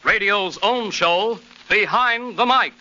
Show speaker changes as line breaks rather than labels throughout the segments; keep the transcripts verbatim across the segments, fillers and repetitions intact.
radio's own show, Behind the Mic.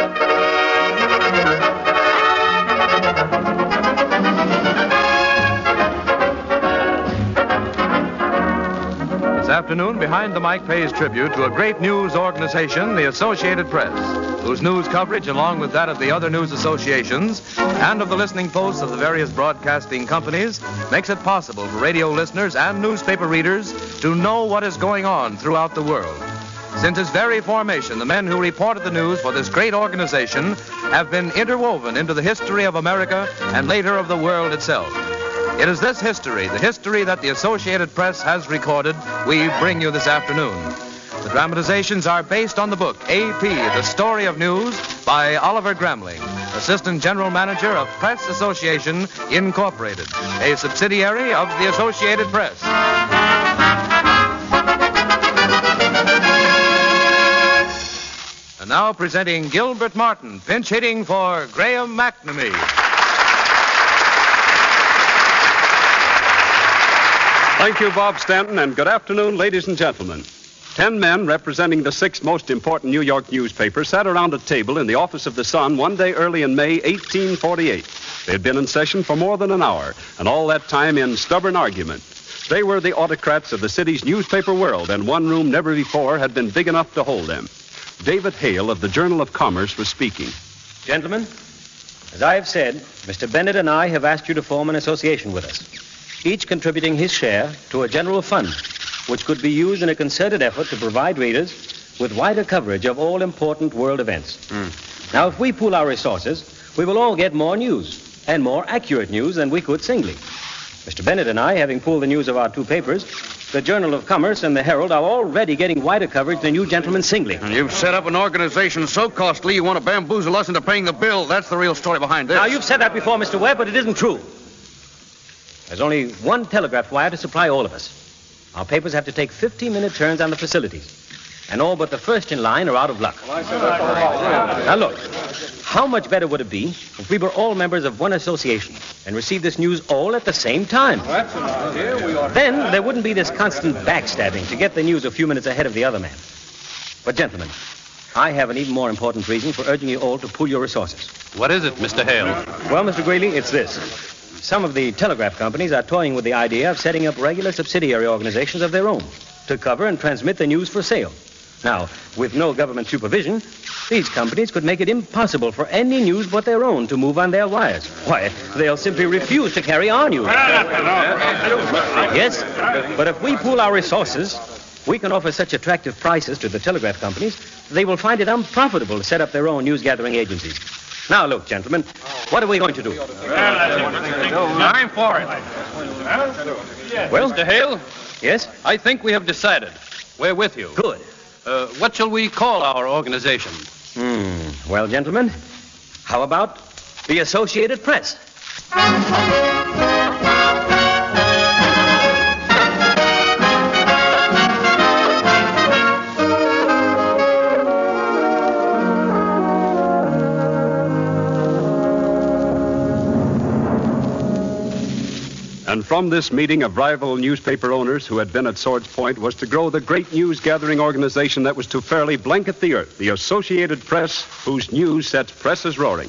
This afternoon, Behind the Mic pays tribute to a great news organization, the Associated Press, whose news coverage, along with that of the other news associations and of the listening posts of the various broadcasting companies, makes it possible for radio listeners and newspaper readers to know what is going on throughout the world. Since its very formation, the men who reported the news for this great organization have been interwoven into the history of America and later of the world itself. It is this history, the history that the Associated Press has recorded, we bring you this afternoon. The dramatizations are based on the book, A P, The Story of News, by Oliver Gramling, Assistant General Manager of Press Association, Incorporated, a subsidiary of the Associated Press. And now presenting Gilbert Martin, pinch hitting for Graham McNamee.
Thank you, Bob Stanton, and good afternoon, ladies and gentlemen. Ten men representing the six most important New York newspapers sat around a table in the office of the Sun one day early in May eighteen forty-eight. They had been in session for more than an hour, and all that time in stubborn argument. They were the autocrats of the city's newspaper world, and one room never before had been big enough to hold them. David Hale of the Journal of Commerce was speaking.
Gentlemen, as I have said, Mister Bennett and I have asked you to form an association with us, each contributing his share to a general fund, which could be used in a concerted effort to provide readers with wider coverage of all important world events. Mm. Now, if we pool our resources, we will all get more news, and more accurate news than we could singly. Mister Bennett and I, having pooled the news of our two papers, the Journal of Commerce and the Herald, are already getting wider coverage than you gentlemen singly.
And you've set up an organization so costly you want to bamboozle us into paying the bill. That's the real story behind this.
Now, you've said that before, Mister Webb, but it isn't true. There's only one telegraph wire to supply all of us. Our papers have to take fifteen-minute turns on the facilities. And all but the first in line are out of luck. Now, look, how much better would it be if we were all members of one association and received this news all at the same time? Then there wouldn't be this constant backstabbing to get the news a few minutes ahead of the other man. But, gentlemen, I have an even more important reason for urging you all to pool your resources.
What is it, Mister Hale?
Well, Mister Greeley, it's this. Some of the telegraph companies are toying with the idea of setting up regular subsidiary organizations of their own to cover and transmit the news for sale. Now, with no government supervision, these companies could make it impossible for any news but their own to move on their wires. Why, they'll simply refuse to carry our news. Yes, but if we pool our resources, we can offer such attractive prices to the telegraph companies, they will find it unprofitable to set up their own news-gathering agencies. Now, look, gentlemen, what are we going to do?
I'm for it.
Well,
Mister Hale?
Yes?
I think we have decided. We're with you.
Good.
Uh, what shall we call our organization?
Hmm. Well, gentlemen, how about the Associated Press?
And from this meeting of rival newspaper owners who had been at Sword's Point was to grow the great news-gathering organization that was to fairly blanket the earth, the Associated Press, whose news sets presses roaring.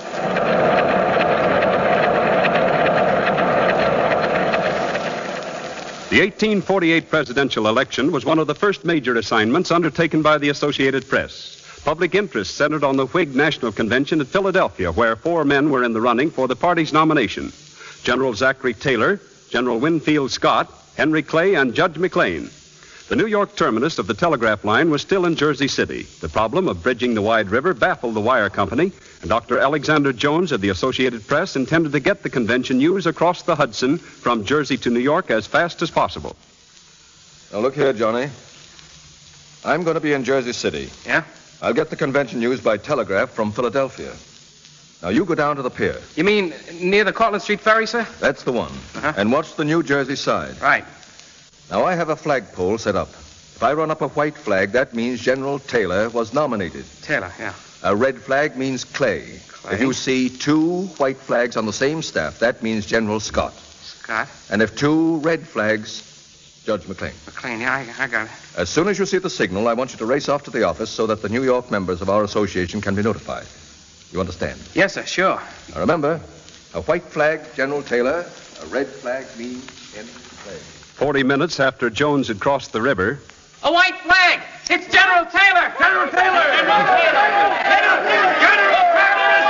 The eighteen forty-eight presidential election was one of the first major assignments undertaken by the Associated Press. Public interest centered on the Whig National Convention at Philadelphia, where four men were in the running for the party's nomination: General Zachary Taylor, General Winfield Scott, Henry Clay, and Judge McLean. The New York terminus of the telegraph line was still in Jersey City. The problem of bridging the wide river baffled the wire company, and Doctor Alexander Jones of the Associated Press intended to get the convention news across the Hudson from Jersey to New York as fast as possible.
Now, look here, Johnny. I'm going to be in Jersey City.
Yeah?
I'll get the convention news by telegraph from Philadelphia. Now, you go down to the pier.
You mean near the Cortlandt Street ferry, sir?
That's the one.
Uh-huh.
And watch the New Jersey side.
Right.
Now, I have a flagpole set up. If I run up a white flag, that means General Taylor was nominated.
Taylor, yeah.
A red flag means Clay.
Clay.
If you see two white flags on the same staff, that means General Scott.
Scott.
And if two red flags, Judge McLean.
McLean, yeah, I, I got it.
As soon as you see the signal, I want you to race off to the office so that the New York members of our association can be notified. You understand?
Yes, sir, sure.
Now remember, a white flag, General Taylor. A red flag means empty flag.
Forty minutes after Jones had crossed the river,
A white flag! It's General Taylor! General Taylor! General Taylor! General Taylor! General Taylor is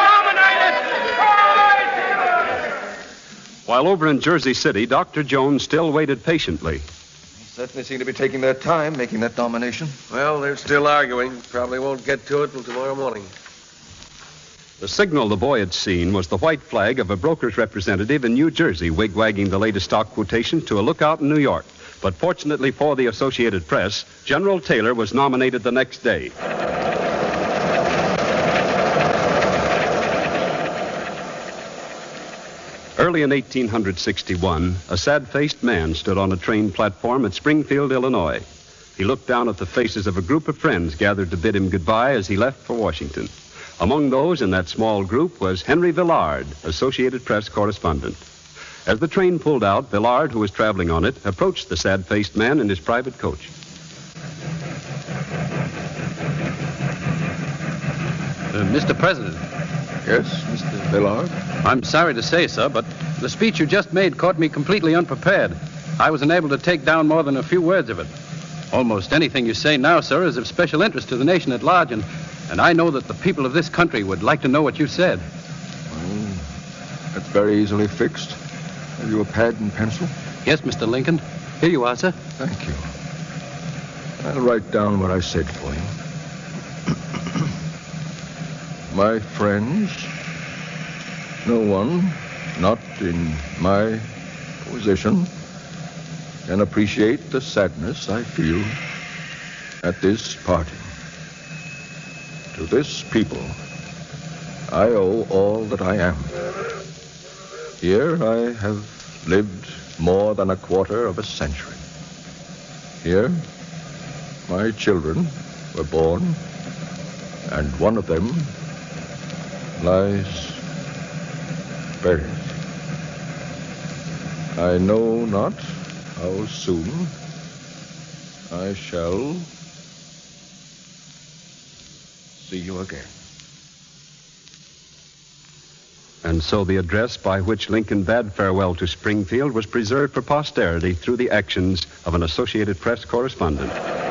nominated!
while over in Jersey City, Doctor Jones still waited patiently.
They certainly seem to be taking their time making that nomination.
Well, they're still arguing. Probably won't get to it till tomorrow morning.
The signal the boy had seen was the white flag of a broker's representative in New Jersey wigwagging the latest stock quotations to a lookout in New York. But fortunately for the Associated Press, General Taylor was nominated the next day. Early in eighteen sixty-one, a sad-faced man stood on a train platform at Springfield, Illinois. He looked down at the faces of a group of friends gathered to bid him goodbye as he left for Washington. Among those in that small group was Henry Villard, Associated Press correspondent. As the train pulled out, Villard, who was traveling on it, approached the sad-faced man in his private coach.
Uh, Mister President.
Yes, Mister Villard?
I'm sorry to say, sir, but the speech you just made caught me completely unprepared. I wasn't able to take down more than a few words of it. Almost anything you say now, sir, is of special interest to the nation at large, and, and I know that the people of this country would like to know what you said.
Well, that's very easily fixed. Have you a pad and pencil?
Yes, Mister Lincoln. Here you are, sir.
Thank you. I'll write down what I said for you. My friends, no one, not in my position, can appreciate the sadness I feel at this parting. To this people, I owe all that I am. Here I have lived more than a quarter of a century. Here, my children were born, and one of them lies buried. I know not how soon I shall see you again.
And so the address by which Lincoln bade farewell to Springfield was preserved for posterity through the actions of an Associated Press correspondent.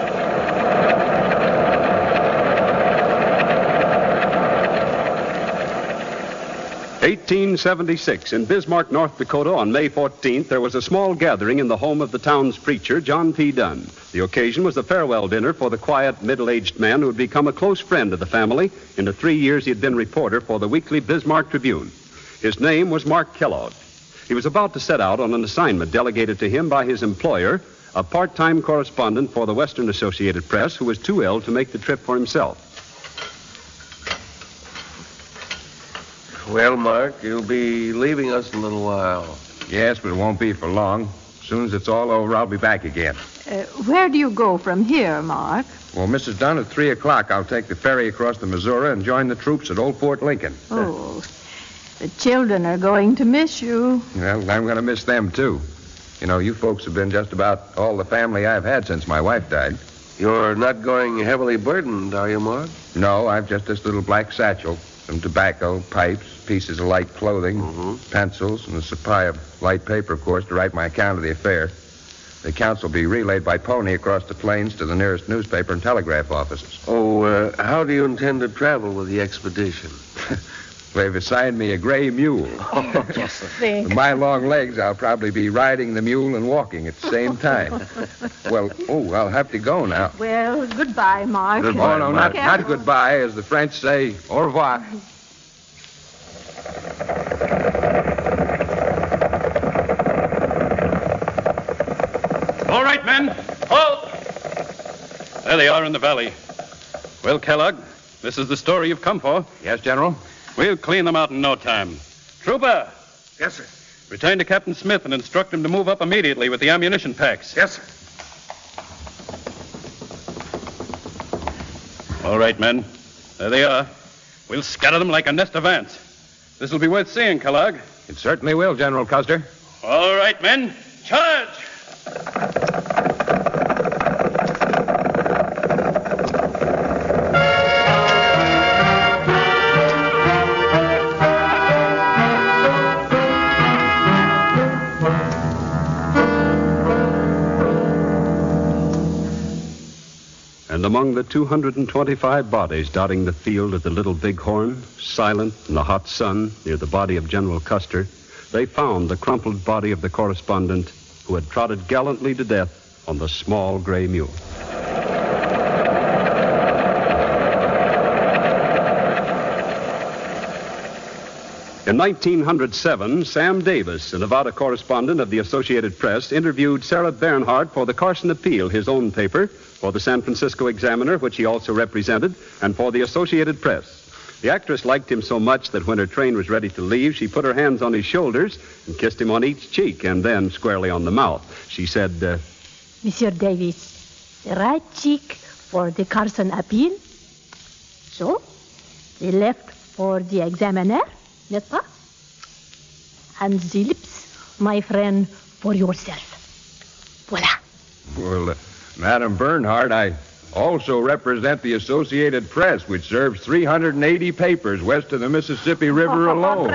eighteen seventy-six, in Bismarck, North Dakota, on May fourteenth, there was a small gathering in the home of the town's preacher, John P. Dunn. The occasion was a farewell dinner for the quiet, middle-aged man who had become a close friend of the family in the three years he had been reporter for the weekly Bismarck Tribune. His name was Mark Kellogg. He was about to set out on an assignment delegated to him by his employer, a part-time correspondent for the Western Associated Press, who was too ill to make the trip for himself.
Well, Mark, you'll be leaving us in a little while.
Yes, but it won't be for long. As soon as it's all over, I'll be back again.
Uh, where do you go from here, Mark?
Well, Missus Dunn, at three o'clock, I'll take the ferry across the Missouri and join the troops at Old Fort Lincoln.
Oh, the children are going to miss you.
Well, I'm going to miss them, too. You know, you folks have been just about all the family I've had since my wife died.
You're not going heavily burdened, are you, Mark?
No, I've just this little black satchel, some tobacco, pipes, pieces of light clothing,
Mm-hmm.
pencils, and a supply of light paper, of course, to write my account of the affair. The accounts will be relayed by pony across the plains to the nearest newspaper and telegraph offices.
Oh, uh, how do you intend to travel with the expedition?
They've assigned me a gray mule.
Oh, just think.
With my long legs, I'll probably be riding the mule and walking at the same time. Well, oh, I'll have to go now.
Well, goodbye, Mark.
Oh, no, not,
Careful.
not goodbye, as the French say, au revoir.
All right, men. Halt! There they are in the valley. Well, Kellogg, this is the story you've come for.
Yes, General?
We'll clean them out in no time. Trooper,
Yes, sir.
return to Captain Smith and instruct him to move up immediately with the ammunition packs.
Yes, sir.
All right, men. There they are. We'll scatter them like a nest of ants. This will be worth seeing, Kellogg.
It certainly will, General Custer.
All right, men. Charge!
And among the two hundred twenty-five bodies dotting the field of the Little Bighorn, silent in the hot sun near the body of General Custer, they found the crumpled body of the correspondent who had trotted gallantly to death on the small gray mule. In nineteen oh seven, Sam Davis, a Nevada correspondent of the Associated Press, interviewed Sarah Bernhardt for the Carson Appeal, his own paper, for the San Francisco Examiner, which he also represented, and for the Associated Press. The actress liked him so much that when her train was ready to leave, she put her hands on his shoulders and kissed him on each cheek and then squarely on the mouth. She said, uh,
Monsieur Davis, the right cheek for the Carson Appeal. So, the left for the Examiner. N'est-ce pas? And the lips, my friend, for yourself. Voila.
Well, uh, Madam Bernhardt, I also represent the Associated Press, which serves three hundred eighty papers west of the Mississippi River alone.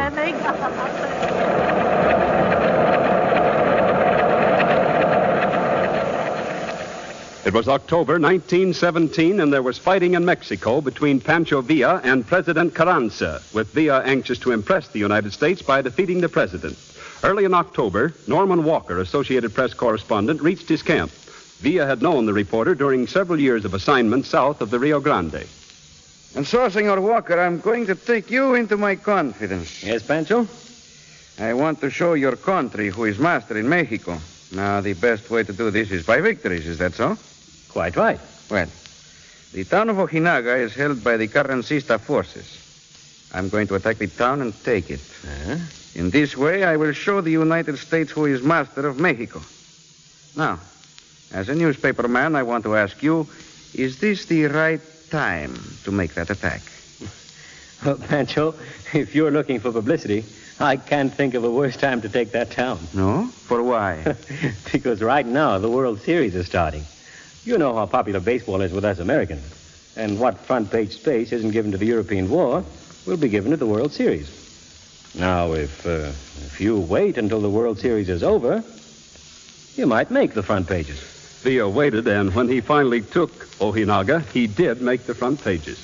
It was October nineteen seventeen, and there was fighting in Mexico between Pancho Villa and President Carranza, with Villa anxious to impress the United States by defeating the president. Early in October, Norman Walker, Associated Press correspondent, reached his camp. Villa had known the reporter during several years of assignment south of the Rio Grande.
And so, Senor Walker, I'm going to take you into my confidence.
Yes, Pancho?
I want to show your country who is master in Mexico. Now, the best way to do this is by victories, is that so?
Quite right.
Well, the town of Ojinaga is held by the Carrancista forces. I'm going to attack the town and take it.
Uh-huh.
In this way, I will show the United States who is master of Mexico. Now, as a newspaper man, I want to ask you, is this the right time to make that attack?
Well, Pancho, if you're looking for publicity, I can't think of a worse time to take that town.
No? For why?
Because right now, the World Series is starting. You know how popular baseball is with us Americans. And what front-page space isn't given to the European war will be given to the World Series. Now, if, uh, if you wait until the World Series is over, you might make the front pages.
Villa waited, and when he finally took Ojinaga, he did make the front pages.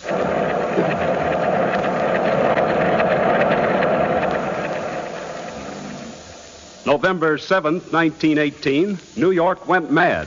November seventh, nineteen eighteen, New York went mad.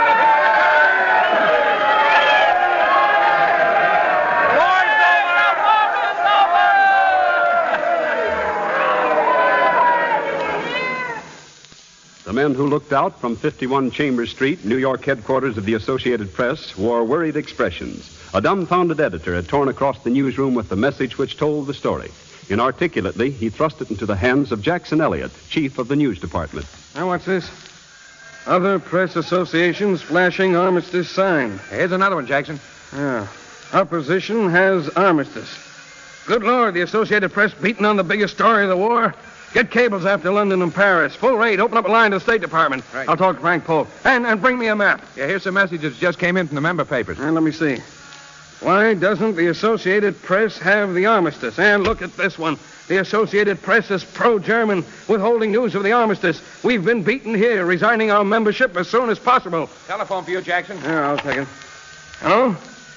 The men who looked out from fifty-one Chambers Street, New York headquarters of the Associated Press, wore worried expressions. A dumbfounded editor had torn across the newsroom with the message which told the story. Inarticulately, he thrust it into the hands of Jackson Elliott, chief of the news department.
Now, what's this? Other press associations flashing armistice sign.
Here's another one, Jackson.
Yeah. Opposition has armistice. Good Lord, the Associated Press beating on the biggest story of the war. Get cables after London and Paris. Full rate. Open up a line to the State Department.
Right.
I'll talk to Frank Polk. And, and bring me a map.
Yeah, here's some messages just came in from the member papers.
And let me see. Why doesn't the Associated Press have the armistice? And look at this one. The Associated Press is pro-German, withholding news of the armistice. We've been beaten here, resigning our membership as soon as possible.
Telephone for you, Jackson.
Yeah, I'll take it. Hello?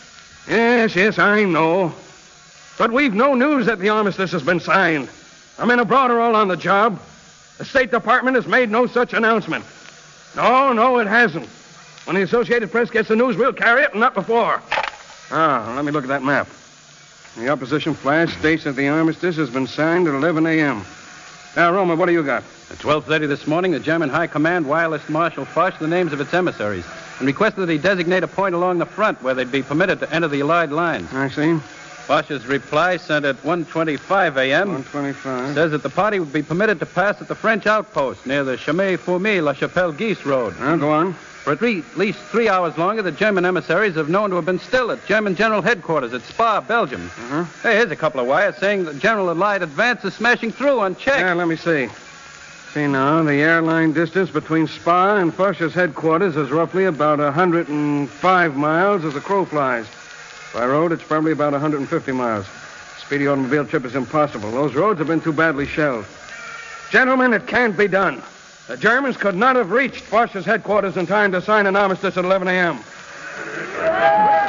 Yes, yes, I know. But we've no news that the armistice has been signed. Our men abroad are all on the job. The State Department has made no such announcement. No, no, it hasn't. When the Associated Press gets the news, we'll carry it, and not before. Ah, let me look at that map. The opposition flash states that the armistice has been signed at eleven a.m. Now, Roma, what do you got?
At twelve thirty this morning, the German High Command wirelessed Marshal Foch the names of its emissaries and requested that he designate a point along the front where they'd be permitted to enter the Allied lines.
I see.
Foch's reply, sent at one twenty-five a.m.,
one twenty-five.
says that the party would be permitted to pass at the French outpost near the Chemin-Fourmi-La Chapelle-Guise road.
Now, go on.
For at re- least three hours longer, the German emissaries have known to have been still at German General Headquarters at Spa, Belgium.
Uh-huh.
Hey, here's a couple of wires saying the General Allied advance is smashing through unchecked.
Yeah, let me see. See now, the airline distance between Spa and Foch's headquarters is roughly about one hundred five miles as the crow flies. By road, it's probably about one hundred fifty miles. Speedy automobile trip is impossible. Those roads have been too badly shelled. Gentlemen, it can't be done. The Germans could not have reached Foch's headquarters in time to sign an armistice at eleven a.m.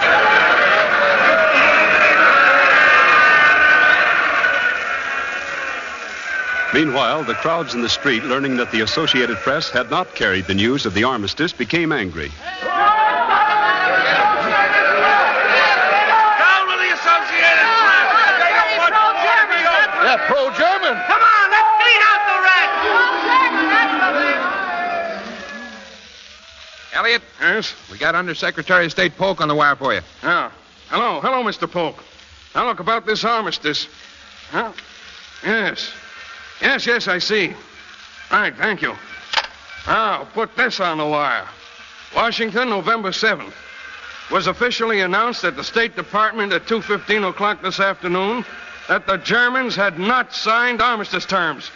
Meanwhile, the crowds in the street, learning that the Associated Press had not carried the news of the armistice, became angry.
Down with the Associated Press! They don't want pro-German!
Yeah, pro-German.
Come on, let's clean out the rats!
Elliot?
Yes?
We got Undersecretary of State Polk on the wire for you.
Yeah. Hello, hello, Mister Polk. Now look about this armistice. Huh? Yes. Yes, yes, I see. Right, thank you. Now, put this on the wire. Washington, November seventh. Was officially announced at the State Department at two fifteen o'clock this afternoon that the Germans had not signed armistice terms.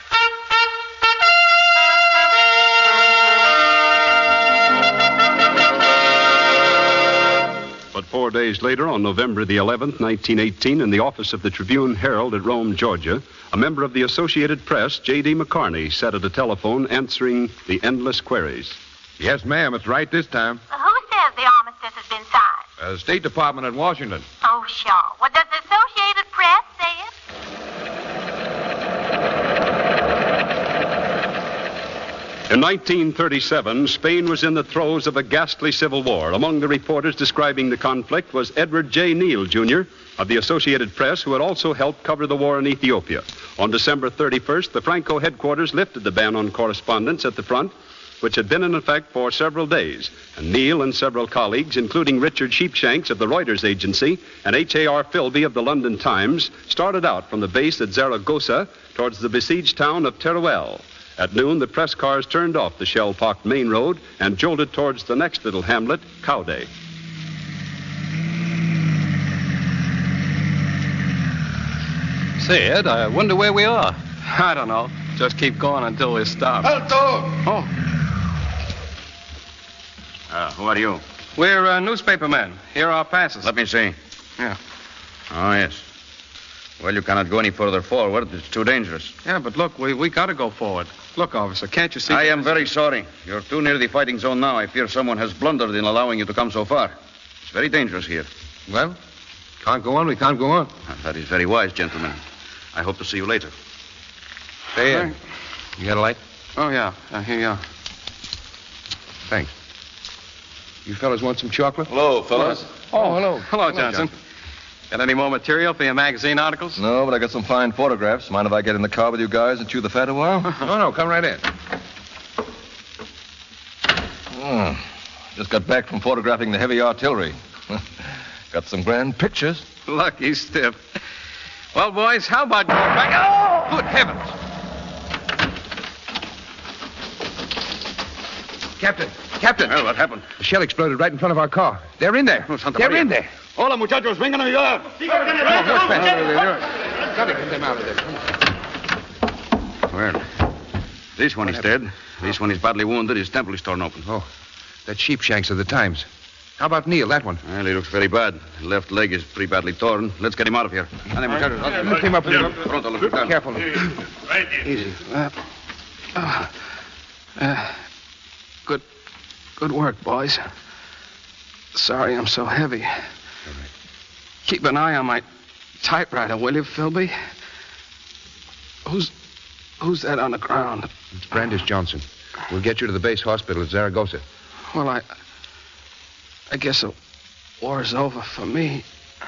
But four days later, on November the eleventh, nineteen eighteen, in the office of the Tribune Herald at Rome, Georgia, a member of the Associated Press, J D. McCarney, sat at a telephone answering the endless queries.
Yes, ma'am. It's right this time.
Who says the armistice has been signed?
Uh, State Department in Washington.
Oh, sure. Well, does the Associated Press say it?
In nineteen thirty-seven, Spain was in the throes of a ghastly civil war. Among the reporters describing the conflict was Edward J. Neal, Junior of the Associated Press, who had also helped cover the war in Ethiopia. On December thirty-first, the Franco headquarters lifted the ban on correspondence at the front, which had been in effect for several days. And Neal and several colleagues, including Richard Sheepshanks of the Reuters Agency and H A R Philby of the London Times, started out from the base at Zaragoza towards the besieged town of Teruel. At noon, the press cars turned off the shell-pocked main road and jolted towards the next little hamlet, Caude.
Say, Ed, I wonder where we are.
I don't know. Just keep going until we stop.
Alto!
Oh.
Uh, who are you?
We're uh, newspaper men. Here are our passes.
Let me see.
Yeah.
Oh, yes. Well, you cannot go any further forward. It's too dangerous.
Yeah, but look, we, we got to go forward. Look, officer, can't you see...
I am very sorry. You're too near the fighting zone now. I fear someone has blundered in allowing you to come so far. It's very dangerous here.
Well, can't go on. We can't go on.
That is very wise, gentlemen. I hope to see you later.
Stay in. You got a light?
Oh, yeah. Uh, here you are.
Thanks. You fellas want some chocolate?
Hello, fellas.
Oh, hello. Hello, Johnson. Got any more material for your magazine articles?
No, but I got some fine photographs. Mind if I get in the car with you guys and chew the fat a while?
No, no, come right in.
Oh, just got back from photographing the heavy artillery. Got some grand pictures.
Lucky stiff. Well, boys, how about going back... Oh! Good heavens!
Captain, Captain.
Well, what happened?
The shell exploded right in front of our car. They're in there.
Oh, Santa
They're
Maria.
in there.
Hola, muchachos, vengan a ayudar.
Gotta get them out of there.
Well, this one is dead. This one is badly wounded. His temple is torn open.
Oh, that's Sheepshanks of the Times. How about Neil, that one?
Well, he looks very bad. His left leg is pretty badly torn. Let's get him out of here. Ande, muchachos.
Lift him up.
Pronto, look down.
Careful.
Easy. Uh, uh, uh, good, good work, boys. Sorry I'm so heavy. Keep an eye on my typewriter, will you, Philby? Who's, who's that on the ground?
It's Brandis Johnson. We'll get you to the base hospital at Zaragoza.
Well, I, I guess the war's over for me.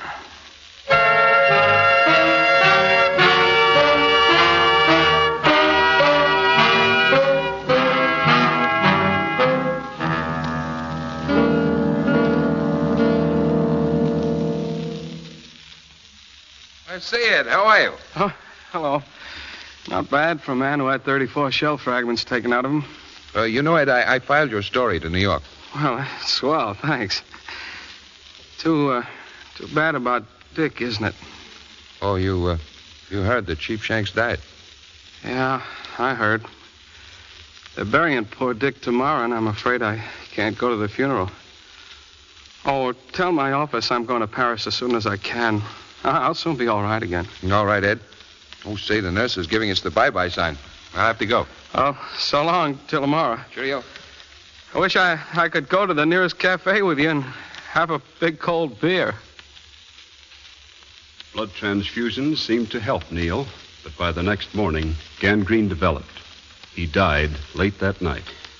I say, Ed, how are you?
Oh, hello. Not bad for a man who had thirty-four shell fragments taken out of him.
Uh, you know, Ed, I, I filed your story to New York.
Well, swell, thanks. Too, uh, too bad about Dick, isn't it?
Oh, you, uh, you heard that Sheepshanks died.
Yeah, I heard. They're burying poor Dick tomorrow, and I'm afraid I can't go to the funeral. Oh, tell my office I'm going to Paris as soon as I can. I'll soon be all right again.
All right, Ed. Oh, say, the nurse is giving us the bye-bye sign. I'll have to go.
Oh, so long. Till tomorrow.
Cheerio.
I wish I, I could go to the nearest cafe with you and have a big cold beer.
Blood transfusions seemed to help Neil. But by the next morning, gangrene developed. He died late that night.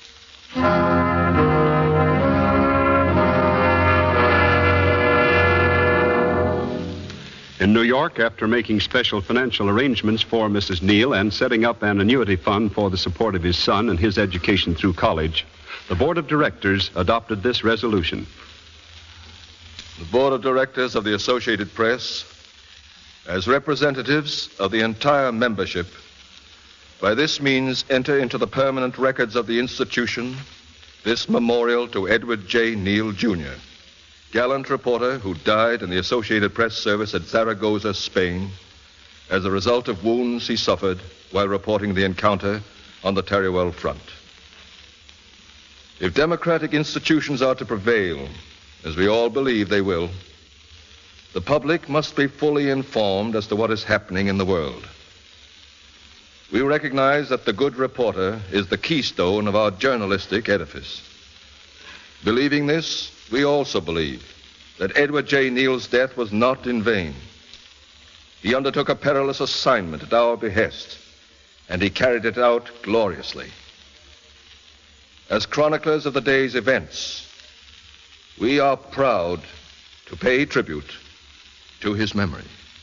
In New York, after making special financial arrangements for Missus Neal and setting up an annuity fund for the support of his son and his education through college, the board of directors adopted this resolution.
The board of directors of the Associated Press, as representatives of the entire membership, by this means enter into the permanent records of the institution this memorial to Edward J. Neal, Junior, gallant reporter who died in the Associated Press service at Zaragoza, Spain, as a result of wounds he suffered while reporting the encounter on the Teruel front. If democratic institutions are to prevail, as we all believe they will, the public must be fully informed as to what is happening in the world. We recognize that the good reporter is the keystone of our journalistic edifice. Believing this, we also believe that Edward J. Neal's death was not in vain. He undertook a perilous assignment at our behest, and he carried it out gloriously. As chroniclers of the day's events, we are proud to pay tribute to his memory.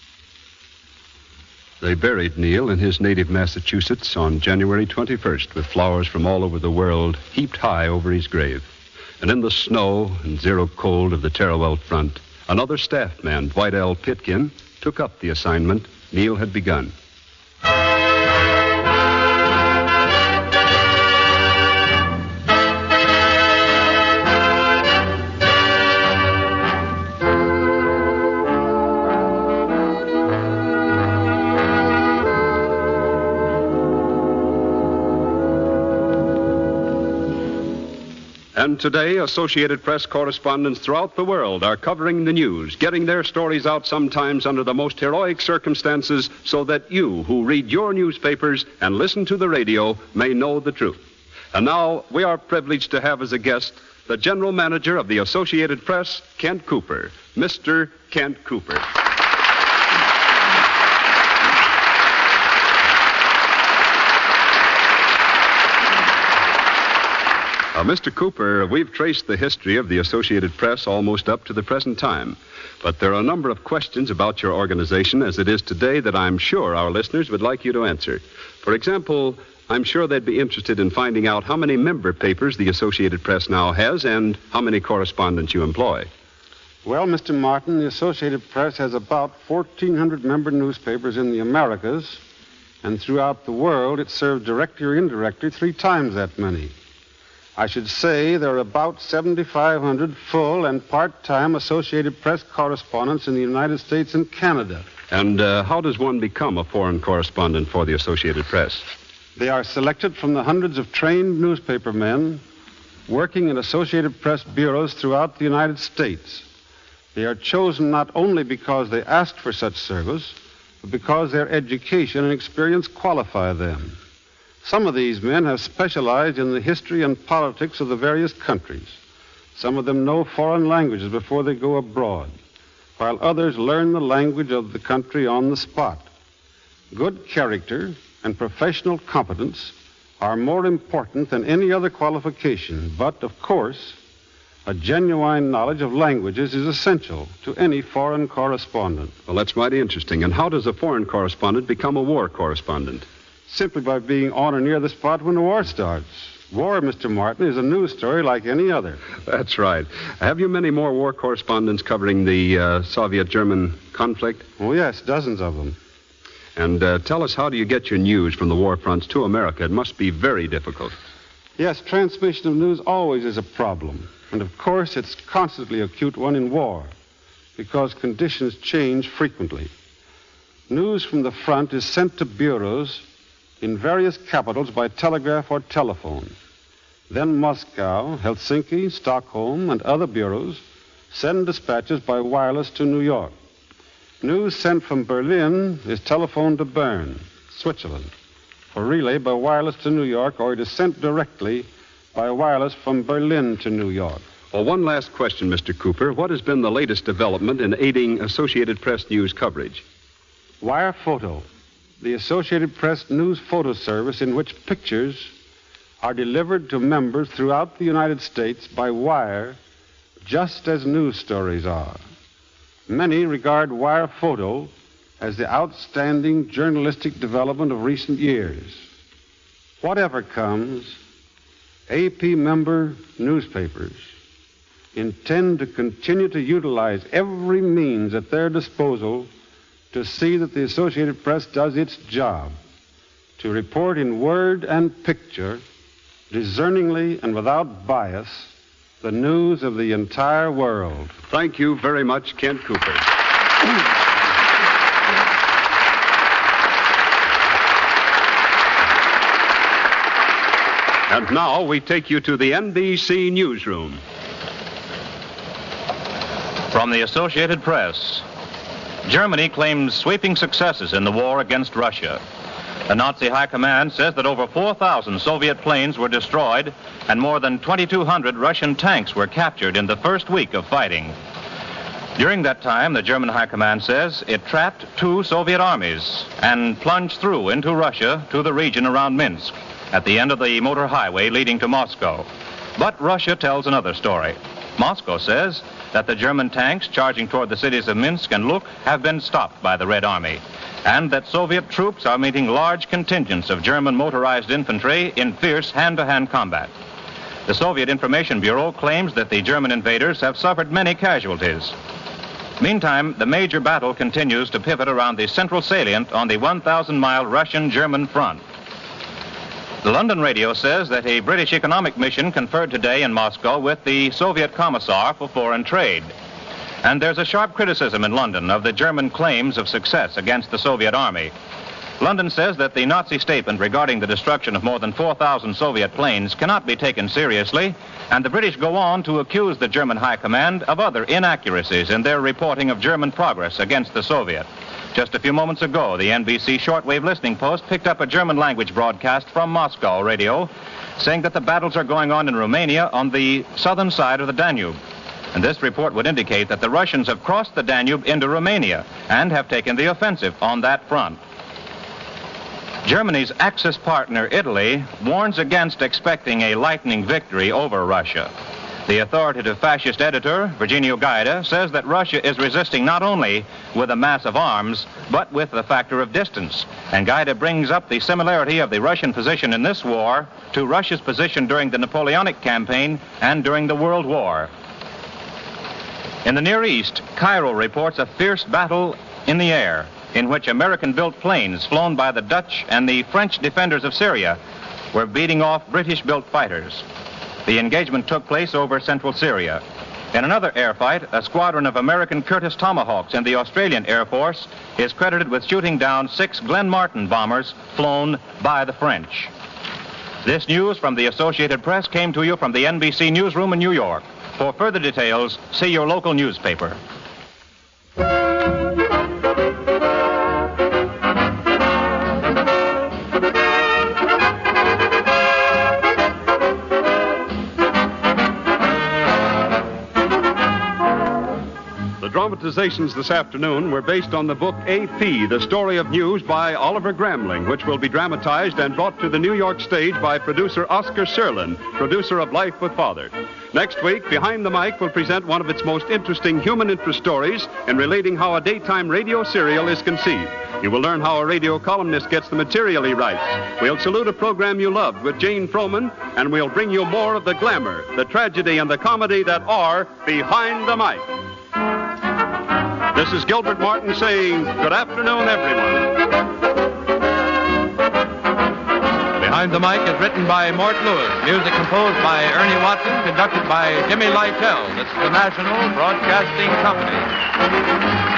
They buried Neal in his native Massachusetts on January twenty-first with flowers from all over the world heaped high over his grave. And in the snow and zero cold of the Teruel front, another staff man, Dwight L. Pitkin, took up the assignment Neal had begun. And today, Associated Press correspondents throughout the world are covering the news, getting their stories out sometimes under the most heroic circumstances so that you, who read your newspapers and listen to the radio, may know the truth. And now, we are privileged to have as a guest the general manager of the Associated Press, Kent Cooper. Mister Kent Cooper. Uh, Mister Cooper, we've traced the history of the Associated Press almost up to the present time. But there are a number of questions about your organization as it is today that I'm sure our listeners would like you to answer. For example, I'm sure they'd be interested in finding out how many member papers the Associated Press now has and how many correspondents you employ.
Well, Mister Martin, the Associated Press has about fourteen hundred member newspapers in the Americas, and throughout the world it serves directly or indirectly three times that many. I should say there are about seventy-five hundred full and part-time Associated Press correspondents in the United States and Canada.
And uh, how does one become a foreign correspondent for the Associated Press?
They are selected from the hundreds of trained newspaper men working in Associated Press bureaus throughout the United States. They are chosen not only because they asked for such service, but because their education and experience qualify them. Some of these men have specialized in the history and politics of the various countries. Some of them know foreign languages before they go abroad, while others learn the language of the country on the spot. Good character and professional competence are more important than any other qualification, but, of course, a genuine knowledge of languages is essential to any foreign correspondent.
Well, that's mighty interesting. And how does a foreign correspondent become a war correspondent?
Simply by being on or near the spot when the war starts. War, Mister Martin, is a news story like any other.
That's right. Have you many more war correspondents covering the uh, Soviet-German conflict?
Oh, yes, dozens of them.
And uh, tell us, how do you get your news from the war fronts to America? It must be very difficult.
Yes, transmission of news always is a problem. And, of course, it's constantly an acute one in war, because conditions change frequently. News from the front is sent to bureaus in various capitals by telegraph or telephone. Then Moscow, Helsinki, Stockholm, and other bureaus send dispatches by wireless to New York. News sent from Berlin is telephoned to Bern, Switzerland, for relay by wireless to New York, or it is sent directly by wireless from Berlin to New York.
Well, one last question, Mister Cooper. What has been the latest development in aiding Associated Press news coverage?
Wire photo. the Associated Press News Photo Service, in which pictures are delivered to members throughout the United States by wire, just as news stories are. Many regard wire photo as the outstanding journalistic development of recent years. Whatever comes, A P member newspapers intend to continue to utilize every means at their disposal to see that the Associated Press does its job to report in word and picture, discerningly and without bias, the news of the entire world.
Thank you very much, Kent Cooper. And now we take you to the N B C newsroom.
From the Associated Press, Germany claims sweeping successes in the war against Russia. The Nazi High Command says that over four thousand Soviet planes were destroyed and more than twenty-two hundred Russian tanks were captured in the first week of fighting. During that time, the German High Command says it trapped two Soviet armies and plunged through into Russia to the region around Minsk at the end of the motor highway leading to Moscow. But Russia tells another story. Moscow says that the German tanks charging toward the cities of Minsk and Luk have been stopped by the Red Army, and that Soviet troops are meeting large contingents of German motorized infantry in fierce hand-to-hand combat. The Soviet Information Bureau claims that the German invaders have suffered many casualties. Meantime, the major battle continues to pivot around the central salient on the one thousand mile Russian-German front. The London radio says that a British economic mission conferred today in Moscow with the Soviet Commissar for Foreign Trade. And there's a sharp criticism in London of the German claims of success against the Soviet army. London says that the Nazi statement regarding the destruction of more than four thousand Soviet planes cannot be taken seriously, and the British go on to accuse the German High Command of other inaccuracies in their reporting of German progress against the Soviet. Just a few moments ago, the N B C shortwave listening post picked up a German language broadcast from Moscow radio saying that the battles are going on in Romania on the southern side of the Danube. And this report would indicate that the Russians have crossed the Danube into Romania and have taken the offensive on that front. Germany's Axis partner, Italy, warns against expecting a lightning victory over Russia. The authoritative fascist editor, Virginio Gaida, says that Russia is resisting not only with a mass of arms, but with the factor of distance. And Gaida brings up the similarity of the Russian position in this war to Russia's position during the Napoleonic campaign and during the World War. In the Near East, Cairo reports a fierce battle in the air, in which American-built planes flown by the Dutch and the French defenders of Syria were beating off British-built fighters. The engagement took place over central Syria. In another air fight, a squadron of American Curtiss Tomahawks in the Australian Air Force is credited with shooting down six Glenn Martin bombers flown by the French. This news from the Associated Press came to you from the N B C newsroom in New York. For further details, see your local newspaper.
Dramatizations this afternoon were based on the book A P, The Story of News by Oliver Gramling, which will be dramatized and brought to the New York stage by producer Oscar Serlin, producer of Life with Father. Next week, Behind the Mic will present one of its most interesting human interest stories in relating how a daytime radio serial is conceived. You will learn how a radio columnist gets the material he writes. We'll salute a program you loved with Jane Froman, and we'll bring you more of the glamour, the tragedy, and the comedy that are Behind the Mic. This is Gilbert Martin saying good afternoon, everyone.
Behind the Mic is written by Mort Lewis. Music composed by Ernie Watson, conducted by Jimmy Lytell. This is the National Broadcasting Company.